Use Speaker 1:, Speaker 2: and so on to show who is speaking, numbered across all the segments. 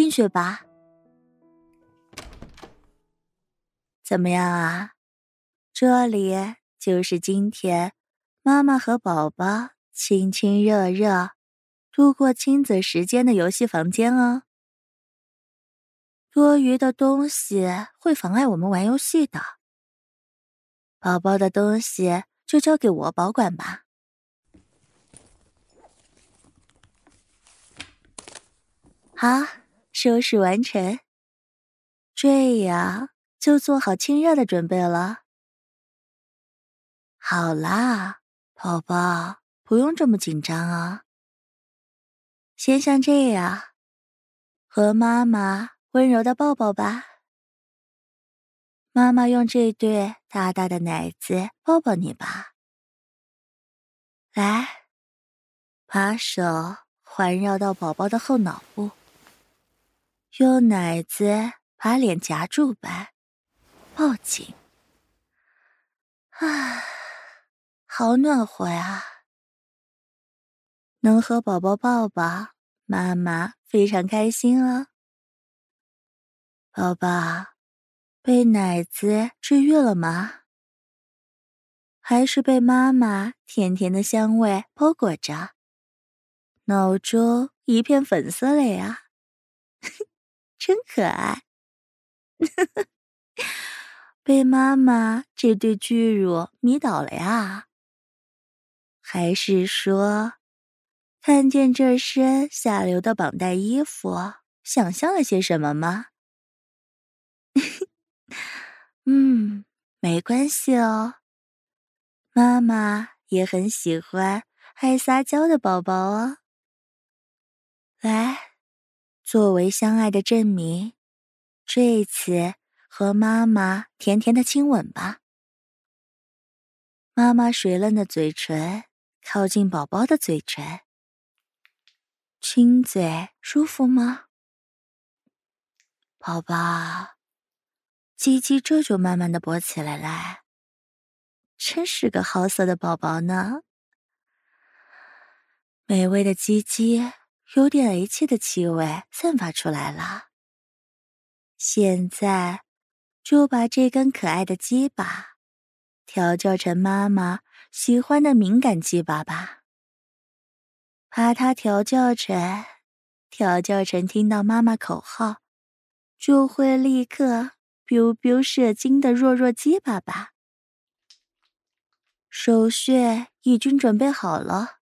Speaker 1: 进去吧。怎么样啊？这里就是今天妈妈和宝宝亲亲热热度过亲子时间的游戏房间哦。多余的东西会妨碍我们玩游戏的。宝宝的东西就交给我保管吧。好，收拾完成。这样就做好亲热的准备了。好啦，宝宝，不用这么紧张啊。先像这样，和妈妈温柔的抱抱吧。妈妈用这对大大的奶子抱抱你吧。来，把手环绕到宝宝的后脑部，用奶子把脸夹住吧，抱紧。啊，好暖和呀！能和宝宝抱抱，妈妈非常开心哦。宝宝，被奶子治愈了吗？还是被妈妈甜甜的香味包裹着，脑中一片粉色了呀？真可爱。被妈妈这对巨乳迷倒了呀？还是说看见这身下流的绑带衣服想象了些什么吗？没关系哦。妈妈也很喜欢爱撒娇的宝宝哦。来，作为相爱的证明，这一次和妈妈甜甜的亲吻吧。妈妈水嫩的嘴唇靠近宝宝的嘴唇，亲嘴舒服吗？宝宝，鸡鸡这就慢慢的勃起来了，真是个好色的宝宝呢。美味的鸡鸡有点 H 的气味散发出来了。现在就把这根可爱的鸡巴调教成妈妈喜欢的敏感鸡巴吧，把它调教成听到妈妈口号就会立刻 biu biu 射精的弱弱鸡巴吧。手穴已经准备好了，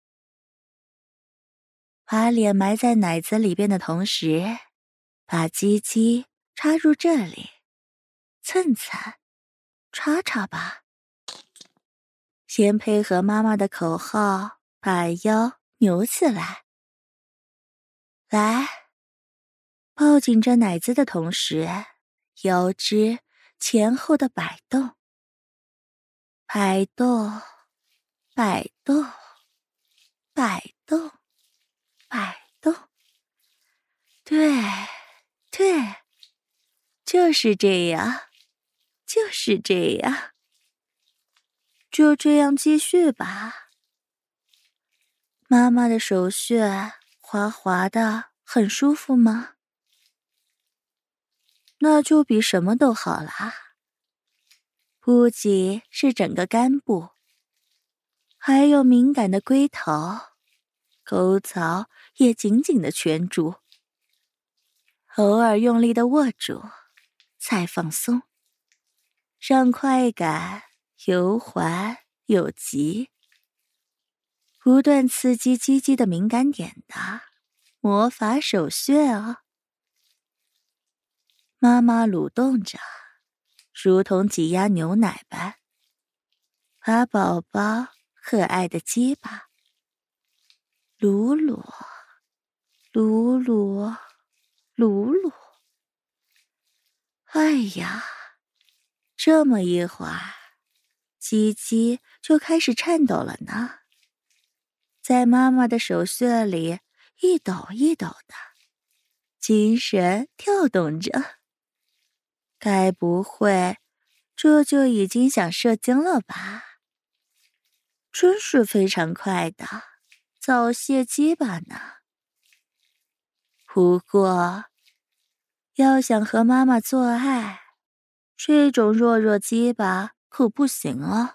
Speaker 1: 把脸埋在奶子里边的同时，把鸡鸡插入这里，蹭蹭插插吧。先配合妈妈的口号，把腰扭起来。来，抱紧着奶子的同时，腰肢前后的摆动，摆动，摆动，摆动，摆动。对，对，就是这样，就是这样。就这样继续吧。妈妈的手穴滑滑的，很舒服吗？那就比什么都好啦。不仅是整个肝部，还有敏感的龟头，沟槽也紧紧的圈住，偶尔用力的握住，再放松，让快感有缓有急，不断刺激鸡鸡的敏感点的魔法手穴哦。妈妈蠕动着，如同挤压牛奶般，把宝宝可爱的鸡巴撸撸撸撸撸撸。哎呀，这么一会儿，鸡鸡就开始颤抖了呢，在妈妈的手穴里一抖一抖的，精神跳动着。该不会这就已经想射精了吧？真是非常快的早泄鸡巴呢。不过要想和妈妈做爱，这种弱弱鸡巴可不行哦。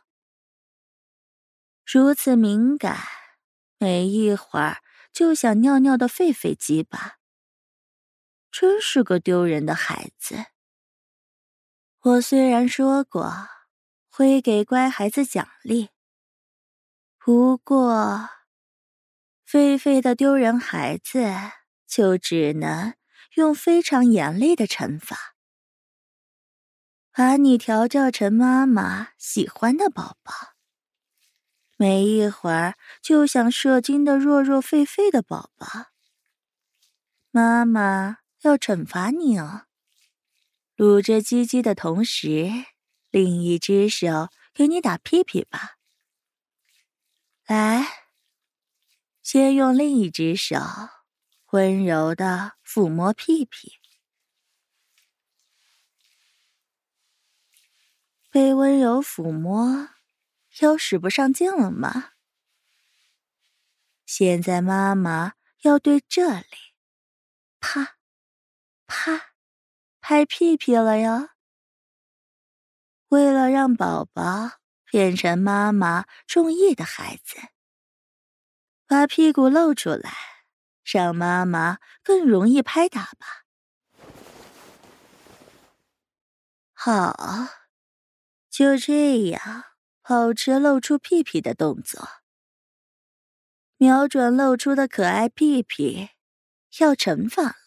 Speaker 1: 如此敏感，没一会儿就想尿尿的狒狒鸡巴，真是个丢人的孩子。我虽然说过会给乖孩子奖励，不过狒狒的丢人孩子就只能用非常严厉的惩罚，把你调教成妈妈喜欢的宝宝。没一会儿就想射精的弱弱狒狒的宝宝，妈妈要惩罚你哦。撸着鸡鸡的同时，另一只手给你打屁屁吧。来，先用另一只手温柔地抚摸屁屁。被温柔抚摸，又使不上劲了吗？现在妈妈要对这里啪啪拍屁屁了哟。为了让宝宝变成妈妈中意的孩子，把屁股露出来，让妈妈更容易拍打吧。好，就这样保持露出屁屁的动作，瞄准露出的可爱屁屁，要惩罚了。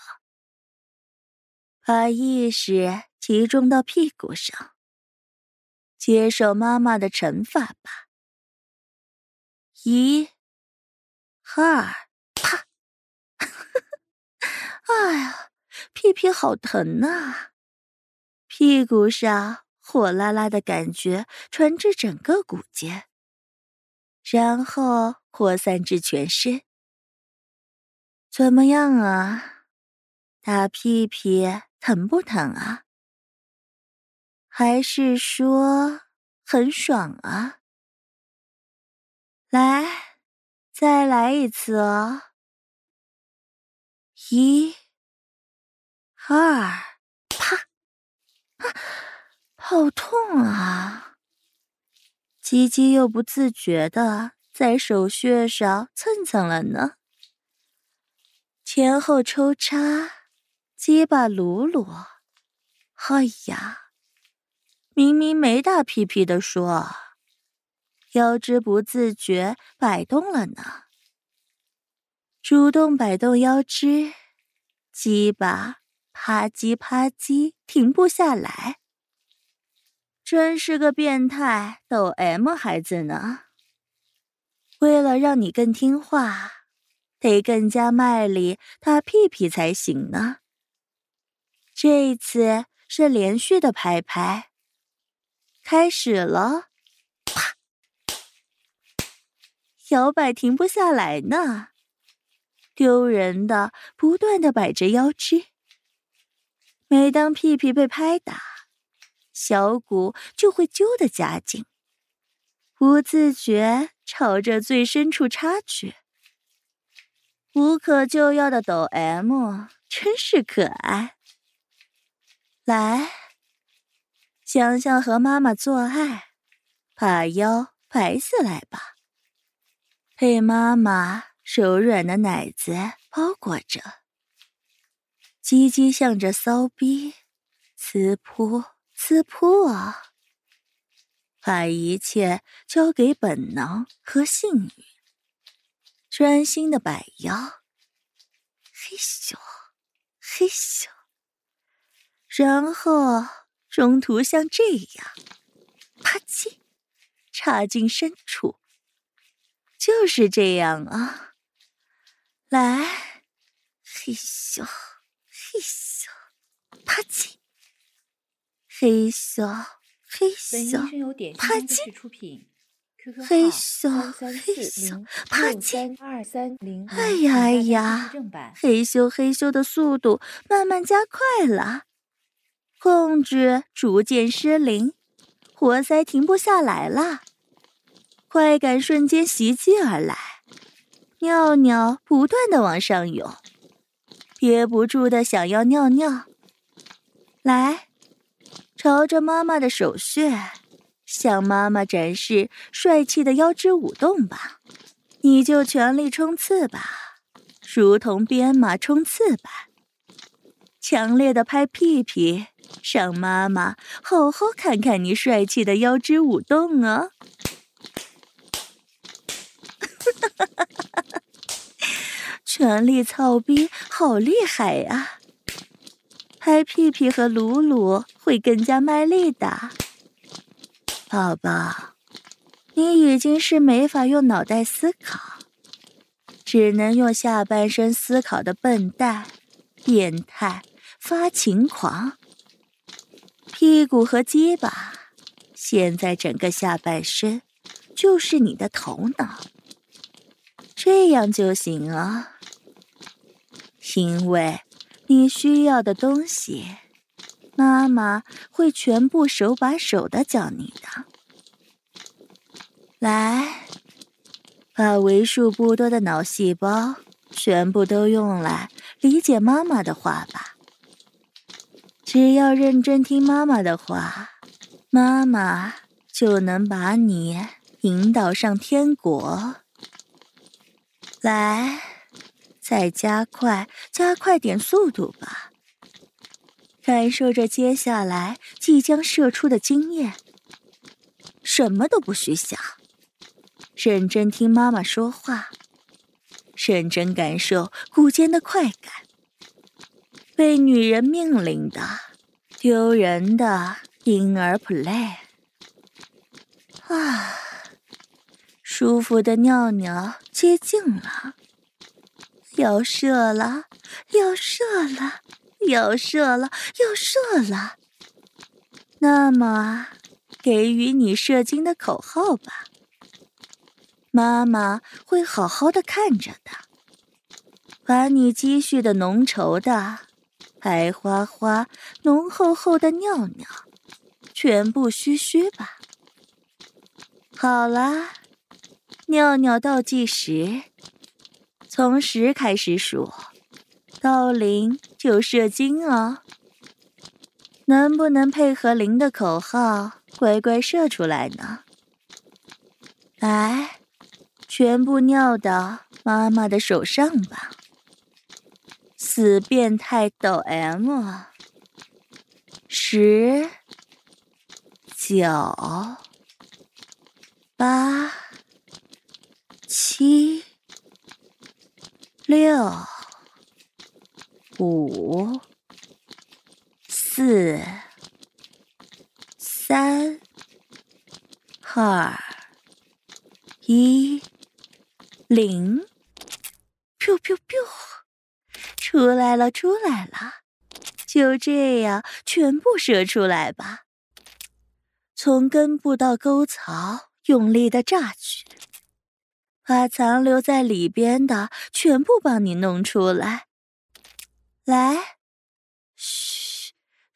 Speaker 1: 把意识集中到屁股上，接受妈妈的惩罚吧。1、2，啪！哎呀，屁屁好疼啊！屁股上火辣辣的感觉传至整个骨节，然后扩散至全身。怎么样啊？打屁屁疼不疼啊？还是说很爽啊？来，再来一次哦。1、2，啪！好痛啊！鸡鸡又不自觉地在手穴上蹭蹭了呢。前后抽插，鸡巴撸撸。哎呀，明明没打屁屁的说，腰肢不自觉摆动了呢。主动摆动腰肢，鸡巴啪叽啪叽停不下来。真是个变态抖 M 孩子呢。为了让你更听话，得更加卖力打屁屁才行呢。这一次是连续的拍拍，开始了。啪！摇摆停不下来呢，丢人的不断地摆着腰肢。每当屁屁被拍打，小骨就会揪得加紧，不自觉朝着最深处插去。无可救药的抖 M 真是可爱。来，想想和妈妈做爱，把腰摆起来吧，被妈妈柔软的奶子包裹着，鸡鸡向着骚逼，呲扑呲扑啊！把一切交给本能和性欲，专心的摆腰，嘿咻嘿咻，然后中途像这样，啪叽，插进深处，就是这样啊！来，嘿咻嘿咻，啪叽，嘿咻嘿咻，啪叽，嘿咻嘿咻，啪叽，哎呀哎呀，嘿咻嘿咻的速度慢慢加快了，控制逐渐失灵，活塞停不下来了，快感瞬间袭击而来，尿尿不断的往上涌，憋不住的想要尿尿， 来，朝着妈妈的手穴，向妈妈展示帅气的腰肢舞动吧。你就全力冲刺吧，如同鞭马冲刺般。强烈的拍屁屁，让妈妈好好看看你帅气的腰肢舞动哦。全力操逼好厉害呀！拍屁屁和鲁鲁会更加卖力的。宝宝，你已经是没法用脑袋思考，只能用下半身思考的笨蛋、变态、发情狂。屁股和鸡巴，现在整个下半身就是你的头脑，这样就行啊。因为你需要的东西，妈妈会全部手把手的教你的。来，把为数不多的脑细胞全部都用来理解妈妈的话吧。只要认真听妈妈的话，妈妈就能把你引导上天国。来，再加快点速度吧，感受着接下来即将射出的精液。什么都不许想，认真听妈妈说话，认真感受骨间的快感。被女人命令的丢人的婴儿 play 啊，舒服的尿尿接近了，要射了，要射了，要射了，要射了。那么给予你射精的口号吧，妈妈会好好的看着的，把你积蓄的浓稠的白花花浓厚厚的尿尿全部嘘吧。好啦，尿尿倒计时，从10开始数，到0就射精哦。能不能配合0的口号乖乖射出来呢？来，全部尿到妈妈的手上吧。死变态抖 M。10、9、8、7、6、5、4、3、2、1、0。噗噗噗，出来了，就这样全部射出来吧。从根部到沟槽用力的榨取，把残留在里边的全部帮你弄出来。来，嘘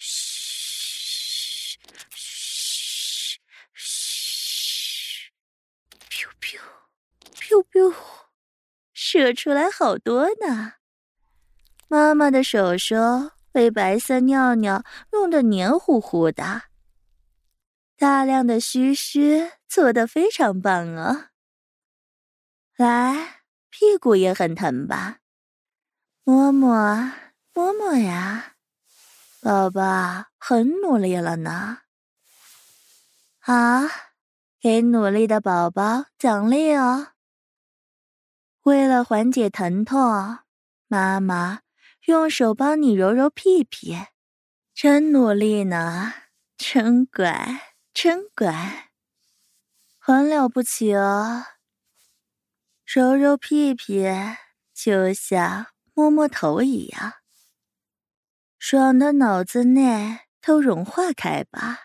Speaker 1: 嘘嘘嘘，噗噗噗噗，射出来好多呢。妈妈的手手被白色尿尿弄得黏糊糊的，大量的嘘做得非常棒哦。来，屁股也很疼吧？摸摸摸摸呀，宝宝很努力了呢。好，给努力的宝宝奖励哦。为了缓解疼痛，妈妈用手帮你揉揉屁屁，真努力呢，真乖，真乖，很了不起哦。揉揉屁屁就像摸摸头一样，爽的脑子内都融化开吧。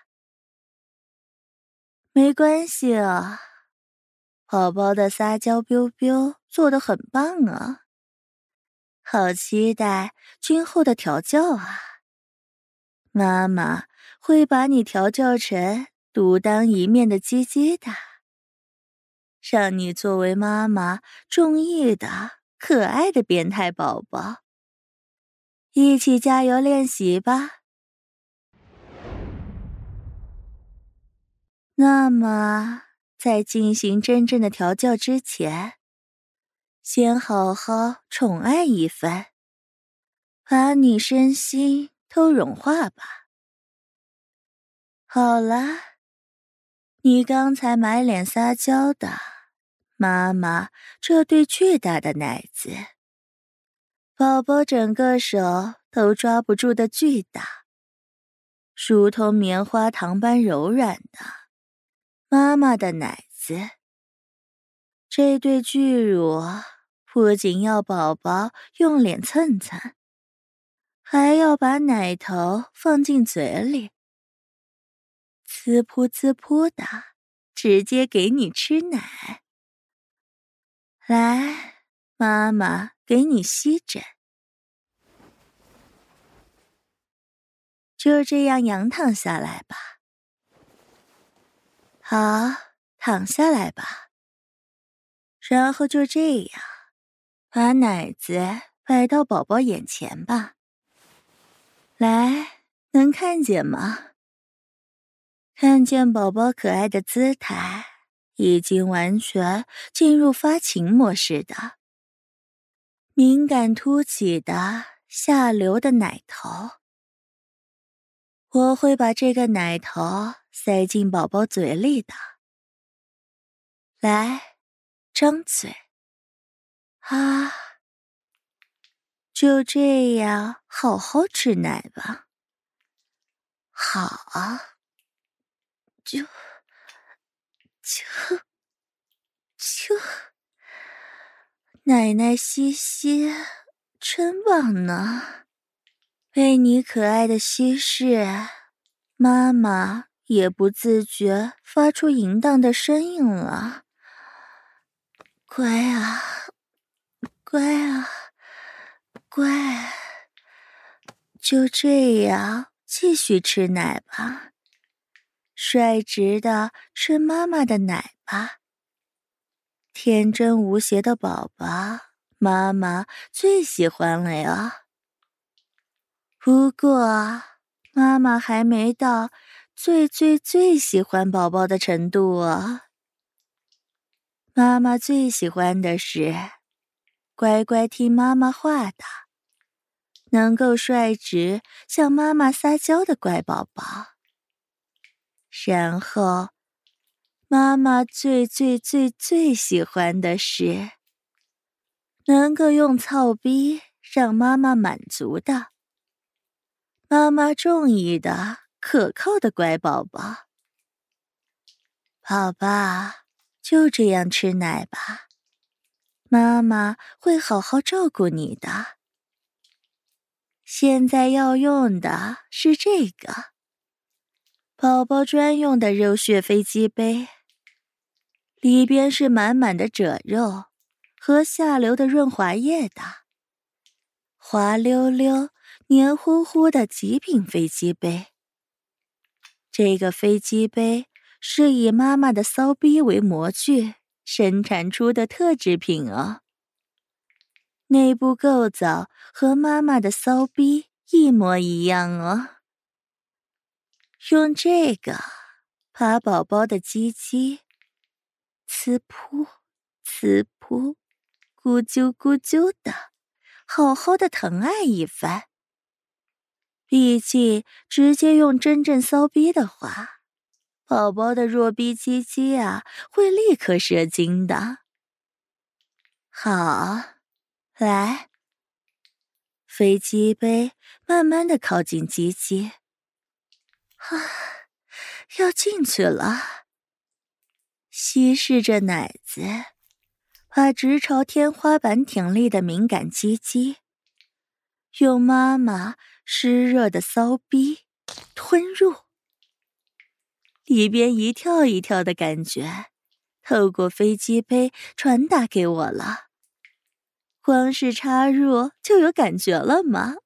Speaker 1: 没关系哦，宝宝的撒娇 biu biu 做得很棒啊，好期待今后的调教啊。妈妈会把你调教成独当一面的鸡鸡的，让你作为妈妈中意的可爱的变态宝宝。一起加油练习吧。 那么，在进行真正的调教之前，先好好宠爱一番，把你身心都融化吧。好了，你刚才满脸撒娇的，妈妈这对巨大的奶子，宝宝整个手都抓不住的巨大，如同棉花糖般柔软的妈妈的奶子。这对巨乳不仅要宝宝用脸蹭蹭，还要把奶头放进嘴里，滋扑滋扑的，直接给你吃奶。来，妈妈给你吸枕。就这样仰躺下来吧。好，躺下来吧。然后就这样，把奶子摆到宝宝眼前吧。来，能看见吗？看见宝宝可爱的姿态，已经完全进入发情模式的，敏感凸起的下流的奶头。我会把这个奶头塞进宝宝嘴里的。来，张嘴。啊，就这样好好吃奶吧。好啊，就，奶奶吸吸，真棒呢。被你可爱的稀释，妈妈也不自觉发出淫荡的声音了。乖啊，乖啊，乖。就这样继续吃奶吧，率直的吃妈妈的奶吧。天真无邪的宝宝，妈妈最喜欢了呀。不过，妈妈还没到最喜欢宝宝的程度啊。妈妈最喜欢的是乖乖听妈妈话的，能够率直向妈妈撒娇的乖宝宝。然后，妈妈最喜欢的是能够用操逼让妈妈满足的，妈妈中意的可靠的乖宝宝。宝宝，就这样吃奶吧，妈妈会好好照顾你的。现在要用的是这个宝宝专用的肉血飞机杯，里边是满满的褶肉和下流的润滑液的，滑溜溜黏糊糊的极品飞机杯。这个飞机杯是以妈妈的骚逼为模具生产出的特制品哦，内部构造和妈妈的骚逼一模一样哦。用这个把宝宝的鸡鸡呲扑呲扑咕啾咕啾的好好的疼爱一番。毕竟直接用真正骚逼的话，宝宝的弱逼鸡鸡啊会立刻射精的。好，来，飞机杯慢慢的靠近鸡鸡。啊，要进去了。稀释着奶子，把直朝天花板挺立的敏感鸡鸡，用妈妈湿热的骚逼吞入。里边一跳一跳的感觉，透过飞机杯传达给我了。光是插入就有感觉了吗？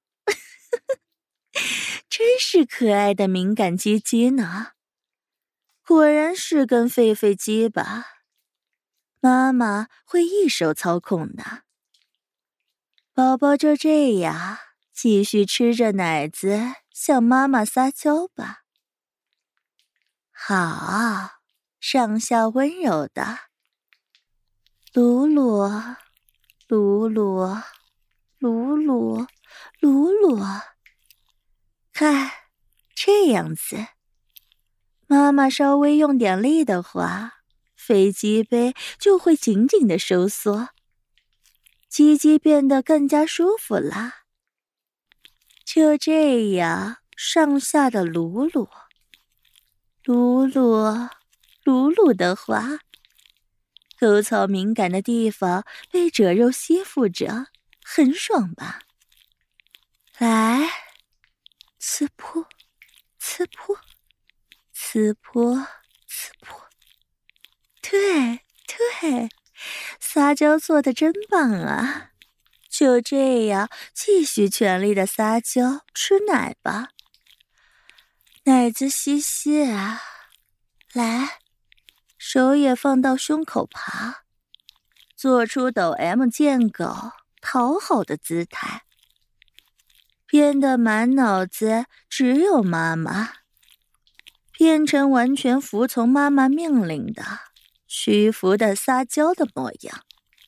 Speaker 1: 真是可爱的敏感鸡鸡呢。果然是根狒狒鸡吧，妈妈会一手操控的。宝宝就这样继续吃着奶子向妈妈撒娇吧。好， 上下温柔的鲁鲁鲁鲁鲁鲁鲁鲁。看，这样子，妈妈稍微用点力的话，飞机杯就会紧紧的收缩，鸡鸡变得更加舒服了。就这样，上下的鲁鲁鲁鲁鲁鲁的话，沟槽敏感的地方被褶肉吸附着，很爽吧？来，刺破，刺破，刺破，刺破。对对，撒娇做得真棒啊！就这样，继续全力的撒娇吃奶吧。奶子吸吸啊，来，手也放到胸口爬，做出抖 M 贱狗讨好的姿态，变得满脑子只有妈妈，变成完全服从妈妈命令的屈服的撒娇的模样，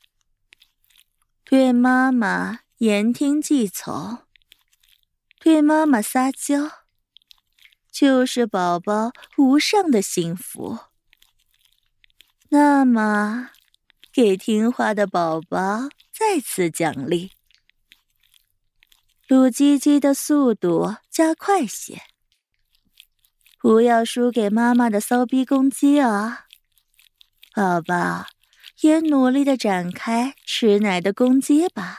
Speaker 1: 对妈妈言听计从，对妈妈撒娇，就是宝宝无上的幸福。那么，给听话的宝宝再次奖励，撸鸡鸡的速度加快些，不要输给妈妈的骚逼攻击啊！宝宝也努力地展开吃奶的攻击吧。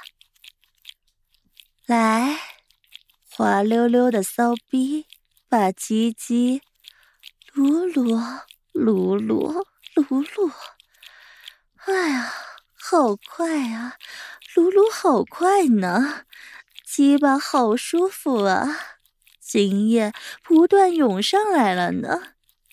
Speaker 1: 来，滑溜溜的骚逼，把鸡鸡撸撸撸撸撸撸。哎呀，好快啊，撸撸好快呢，鸡巴好舒服啊，精液不断涌上来了呢。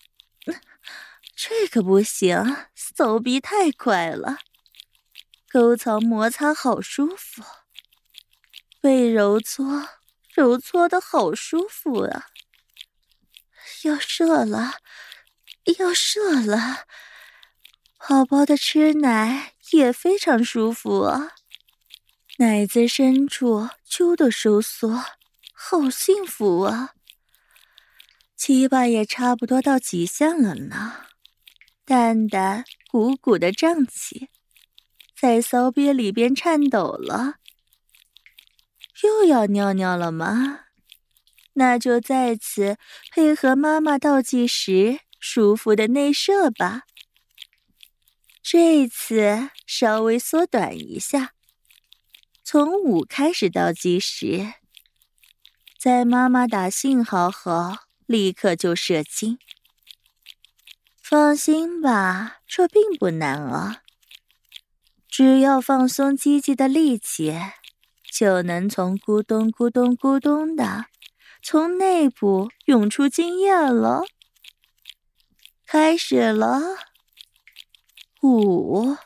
Speaker 1: 这个不行，骚逼太快了，沟槽摩擦好舒服，被揉搓揉搓的好舒服啊！要射了，要射了！宝宝的吃奶也非常舒服啊，奶子深处揪的收缩，好幸福啊！鸡巴也差不多到极限了呢，蛋蛋鼓鼓的胀起，在骚逼里边颤抖了。又要尿尿了吗？那就在此配合妈妈倒计时，舒服的内射吧。这次稍微缩短一下，从5开始倒计时，在妈妈打信号后，立刻就射精。放心吧，这并不难啊，只要放松鸡鸡的力气，就能从咕咚咕咚咕咚的从内部涌出精液了。开始了。5，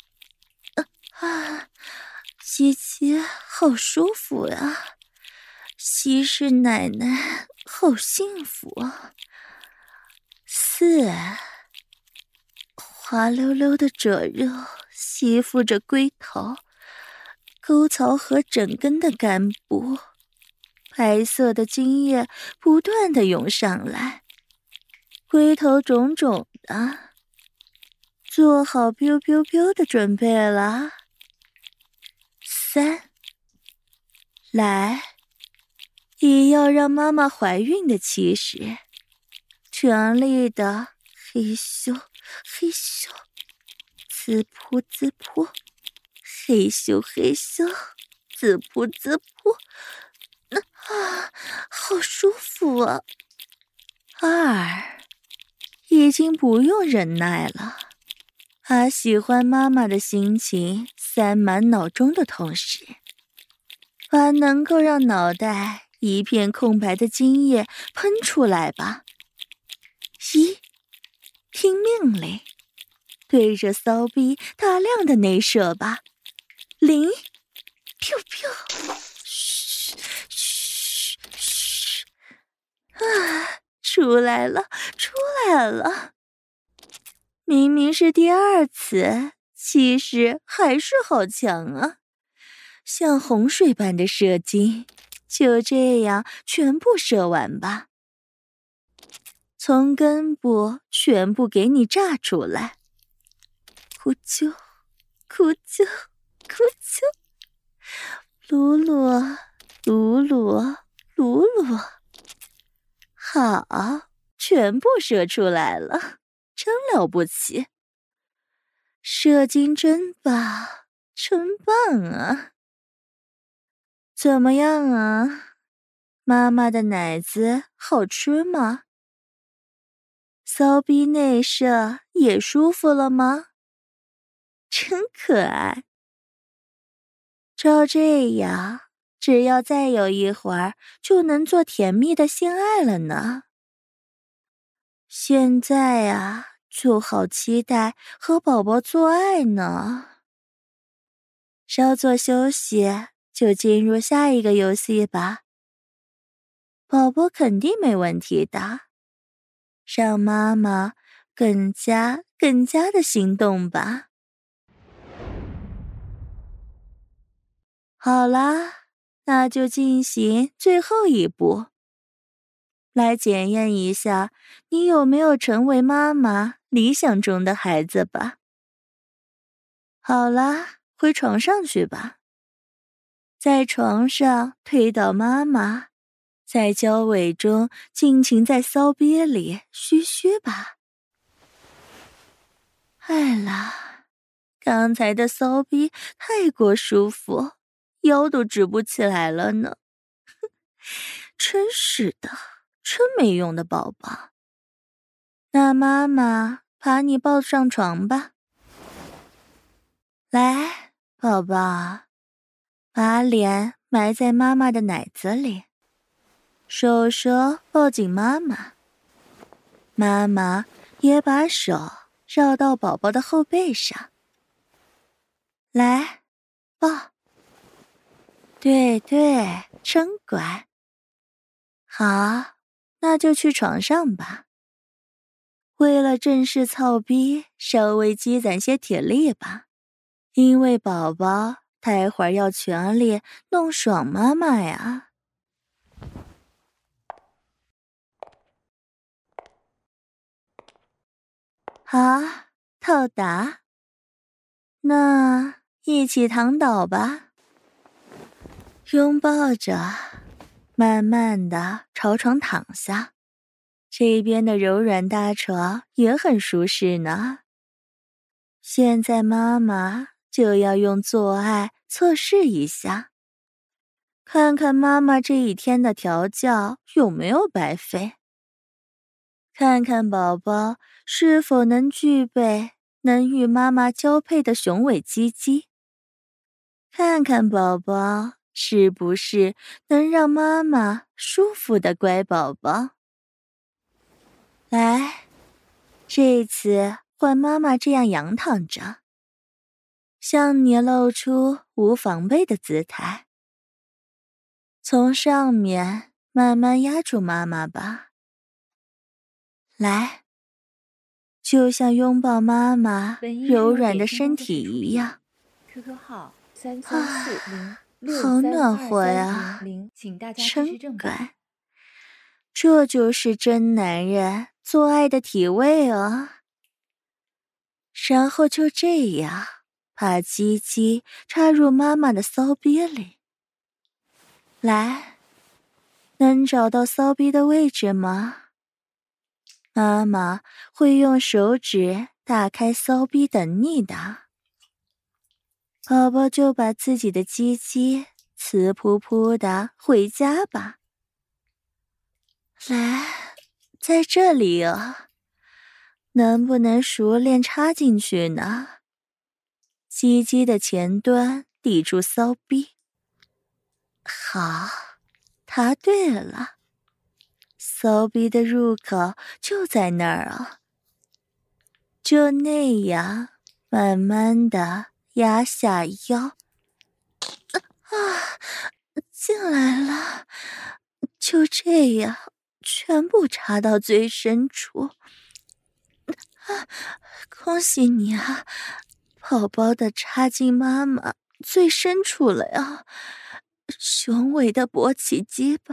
Speaker 1: 鸡鸡好舒服呀，西式奶奶好幸福啊。4，滑溜溜的褶肉吸附着龟头，沟槽和枕根的根部，白色的精液不断的涌上来，龟头肿肿的，做好 biu biu biu 的准备了。3，来，以要让妈妈怀孕的气势，全力的嘿咻嘿咻，滋扑滋扑，嘿咻嘿咻，滋扑滋扑，好舒服啊。2，已经不用忍耐了，把喜欢妈妈的心情塞满脑中的同时，把能够让脑袋一片空白的精液喷出来吧。1，听命令，对着骚逼大量的内射吧。0，噗噗，嘘嘘嘘，出来了，出来了。 明明是第2次，气势还是好强啊！像洪水般的射精，就这样全部射完吧。从根部全部给你炸出来。咕啾，咕啾，咕啾，噜噜，噜噜，噜噜。好，全部射出来了，真了不起。射精真棒，真棒啊！怎么样啊？妈妈的奶子好吃吗？骚逼内射也舒服了吗？真可爱。照这样，只要再有一会儿，就能做甜蜜的性爱了呢。现在啊，就好期待和宝宝做爱呢。稍作休息，就进入下一个游戏吧。宝宝肯定没问题的，让妈妈更加的心动吧。好啦，那就进行最后一步，来检验一下你有没有成为妈妈理想中的孩子吧。好啦，回床上去吧。在床上推倒妈妈，在交尾中尽情在骚逼里嘘嘘吧。爱啦，刚才的骚逼太过舒服，腰都直不起来了呢。真是的，真没用的宝宝。那妈妈把你抱上床吧。来，宝宝，把脸埋在妈妈的奶子里，手手抱紧妈妈，妈妈也把手绕到宝宝的后背上。来，抱。对对，真乖。好，那就去床上吧。为了正式操逼，稍微积攒些体力吧，因为宝宝待会儿要全力弄爽妈妈呀。好，到达。那一起躺倒吧，拥抱着，慢慢的朝床躺下。这边的柔软大床也很舒适呢。现在妈妈就要用做爱测试一下，看看妈妈这一天的调教有没有白费，看看宝宝是否能具备能与妈妈交配的雄伟鸡鸡，看看宝宝是不是能让妈妈舒服的乖宝宝。来，这次换妈妈这样仰躺着，向你露出无防备的姿态，从上面慢慢压住妈妈吧。来，就像拥抱妈妈柔软的身体一样。
Speaker 2: QQ 号3340663230，
Speaker 1: 好暖和呀，
Speaker 2: 请大家支
Speaker 1: 真
Speaker 2: 持正版。
Speaker 1: 乖。这就是真男人做爱的体位哦。然后就这样把鸡鸡插入妈妈的骚逼里。来，能找到骚逼的位置吗？妈妈会用手指打开骚逼等你的。宝宝就把自己的鸡鸡呲噗噗的回家吧。来，在这里哦，能不能熟练插进去呢？鸡鸡的前端抵住骚逼。好，答对了，骚逼的入口就在那儿啊。就那样，慢慢的压下腰。进来了，就这样，全部插到最深处。 恭喜你啊，宝宝的插进妈妈最深处了呀，雄伟的勃起鸡巴。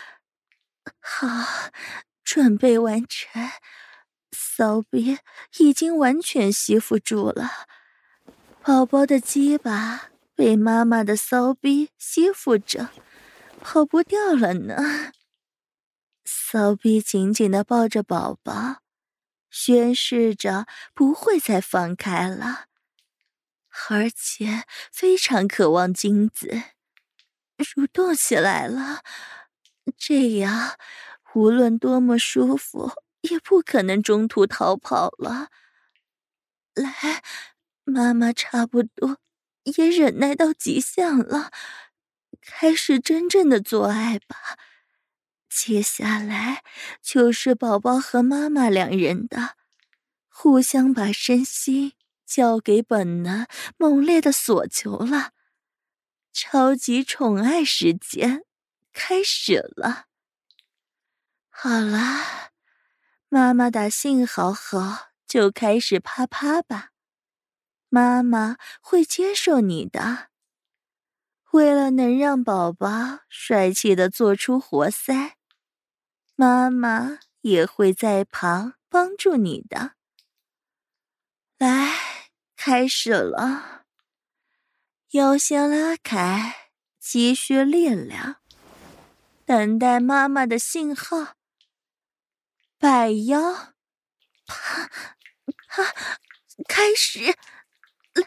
Speaker 1: 好，准备完成，骚逼已经完全吸附住了，宝宝的鸡巴被妈妈的骚逼吸附着，跑不掉了呢。骚逼紧紧地抱着宝宝，宣示着不会再放开了，而且非常渴望精子，蠕动起来了。这样无论多么舒服，也不可能中途逃跑了。来，妈妈差不多也忍耐到极限了，开始真正的做爱吧。接下来就是宝宝和妈妈两人的，互相把身心交给本能猛烈的索求了。超级宠爱时间开始了。好啦，妈妈打信号后就开始啪啪吧，妈妈会接受你的。为了能让宝宝帅气地做出活塞，妈妈也会在旁帮助你的。来，开始了，腰先拉开，积蓄力量，等待妈妈的信号。摆腰，啪啪，开始，来，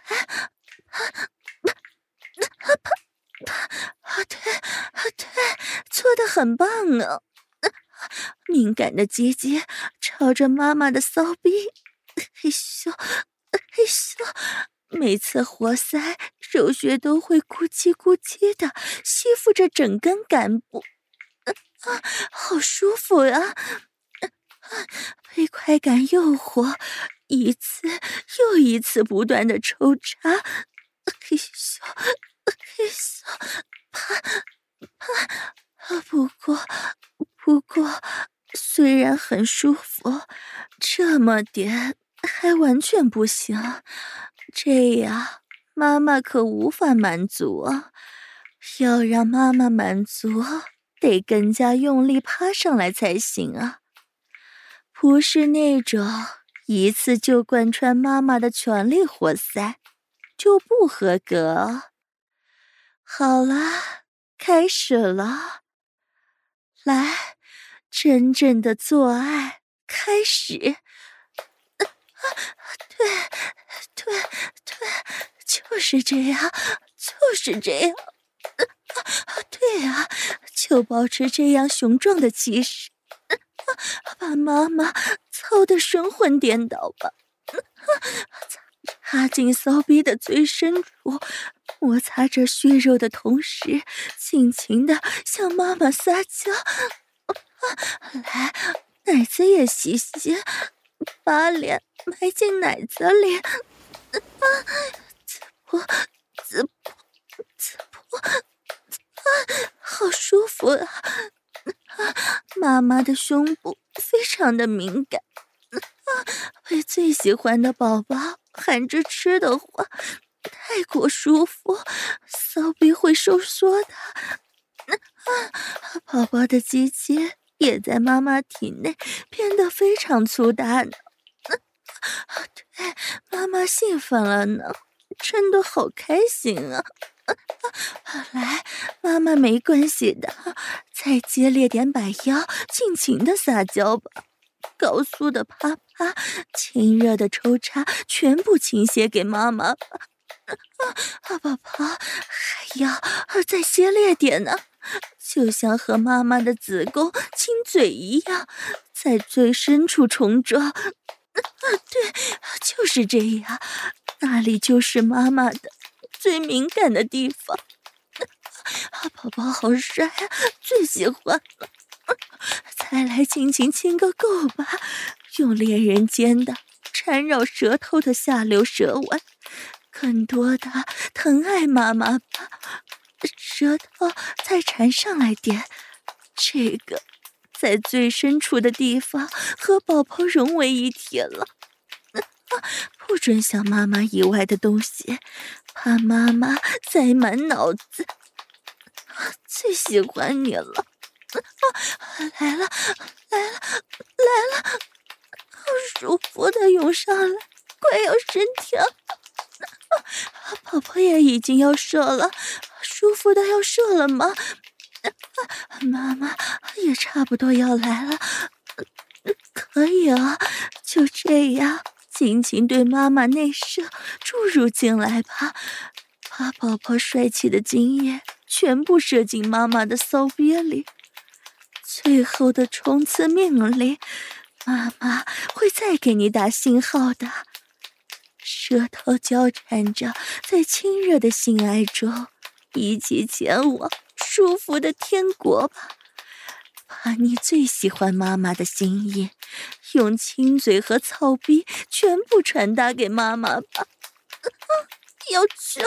Speaker 1: 对，做得很棒啊！敏感的鸡鸡朝着妈妈的骚逼，嘿咻，嘿咻，每次活塞，肉穴都会咕叽咕叽的吸附着整根干部，好舒服呀！被快感诱惑，一次又一次不断的抽插，嘿咻，嘿咻，啪啪。不过，虽然很舒服，这么点还完全不行。这样妈妈可无法满足啊！要让妈妈满足，得更加用力趴上来才行啊！不是那种一次就贯穿妈妈的全力活塞，就不合格。好啦，开始了，来，真正的做爱开始。对，就是这样，就是这样。对啊，就保持这样雄壮的气势，把妈妈操得神魂颠倒吧。插进骚逼的最深处，摩擦着血肉的同时，尽情地向妈妈撒娇。来，奶子也吸吸，把脸埋进奶子里，滋破，好舒服啊！妈妈的胸部非常的敏感，被最喜欢的宝宝含着吃的话，太过舒服，骚逼会收缩的。宝宝的鸡鸡也在妈妈体内变得非常粗大呢。对，妈妈兴奋了呢，真的好开心啊！来，妈妈没关系的，再激烈点摆腰，尽情的撒娇吧，高速的啪啪，亲热的抽插，全部倾斜给妈妈吧。宝宝还要再激烈点呢，就像和妈妈的子宫亲嘴一样，在最深处冲撞。对，就是这样，那里就是妈妈的最敏感的地方。宝宝好帅啊，最喜欢了。再来尽情亲个够吧，用恋人间的缠绕舌头的下流舌吻，更多的疼爱妈妈吧。舌头再缠上来点，这个在最深处的地方和宝宝融为一体了。 不准想妈妈以外的东西，怕妈妈再满脑子。最喜欢你了，来了，好舒服的涌上来，快要升天了。宝宝也已经要射了，舒服的要射了吗？妈妈也差不多要来了，可以啊，就这样尽情对妈妈内射注入进来吧，把宝宝帅气的精液全部射进妈妈的骚逼里。最后的冲刺命令，妈妈会再给你打信号的。舌头交缠着，在亲热的性爱中，一起前往舒服的天国吧。把你最喜欢妈妈的心意，用亲嘴和操逼全部传达给妈妈吧。要救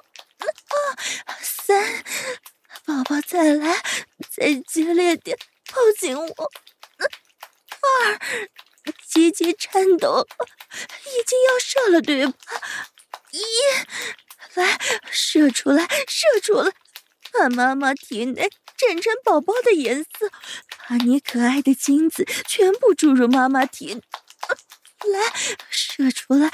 Speaker 1: ！3，宝宝再来，再激烈点，抱紧我。2，鸡鸡颤抖，已经要射了，对吧？1，来，射出来，把妈妈体内染成宝宝的颜色，把你可爱的精子全部注入妈妈体内。来，射出来，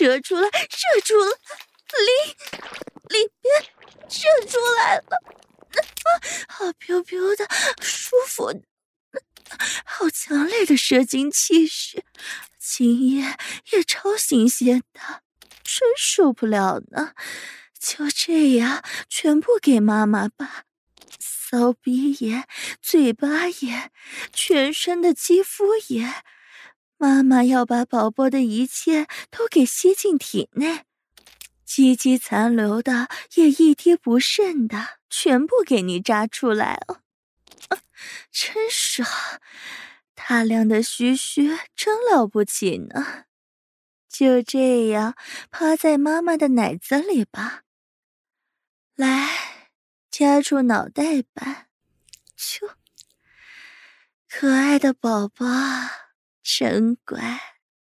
Speaker 1: 里边射出来了，好 biu 的，舒服的。好强烈的射精气势，精液也超新鲜的，真受不了呢。就这样全部给妈妈吧，骚逼也，嘴巴也，全身的肌肤也，妈妈要把宝宝的一切都给吸进体内，鸡鸡残留的也一滴不剩的全部给你扎出来了。真爽，大量的须须真了不起呢。就这样趴在妈妈的奶子里吧，来夹住脑袋吧，啾，可爱的宝宝真乖，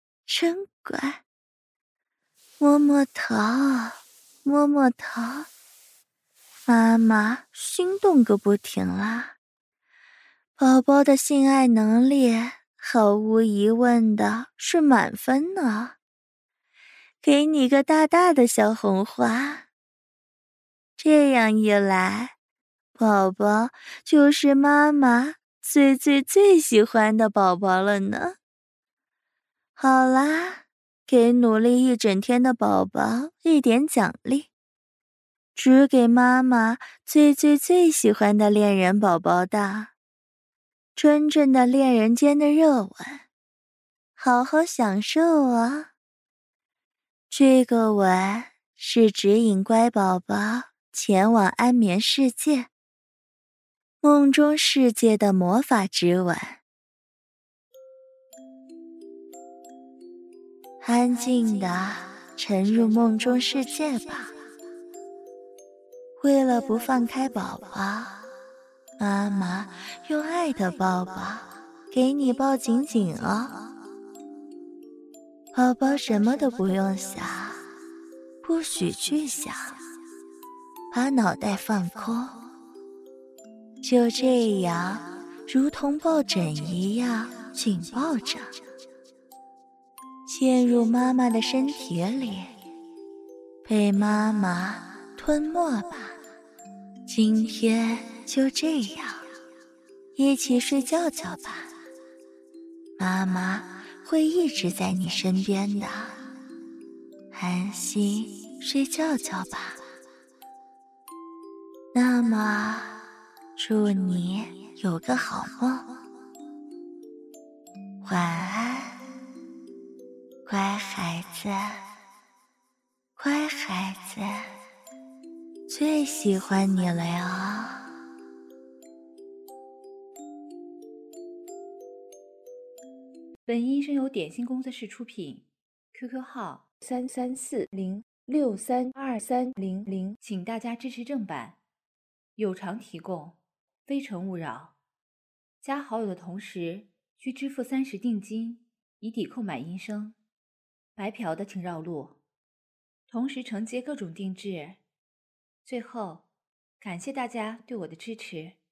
Speaker 1: 摸摸头，妈妈心动个不停啦。宝宝的性爱能力毫无疑问的是满分呢，给你个大大的小红花。这样一来，宝宝就是妈妈最喜欢的宝宝了呢。好啦，给努力一整天的宝宝一点奖励，只给妈妈最喜欢的恋人宝宝的。真正的恋人间的热吻，好好享受啊！这个吻是指引乖宝宝前往安眠世界、梦中世界的魔法之吻。安静地沉入梦中世界吧。为了不放开宝宝，妈妈用爱的抱抱给你抱紧紧哦。宝宝什么都不用想，不许去想，把脑袋放空，就这样如同抱枕一样紧抱着，陷入妈妈的身体里，被妈妈吞没吧。今天就这样一起睡觉觉吧，妈妈会一直在你身边的，安心睡觉觉吧。那么祝你有个好梦，晚安，乖孩子，乖孩子，最喜欢你了哟。
Speaker 2: 本音声由点心工作室出品 ，QQ 号3340632300，请大家支持正版，有偿提供，非诚勿扰。加好友的同时需支付30定金，以抵扣买音声。 白嫖的请绕路，同时承接各种定制。最后，感谢大家对我的支持。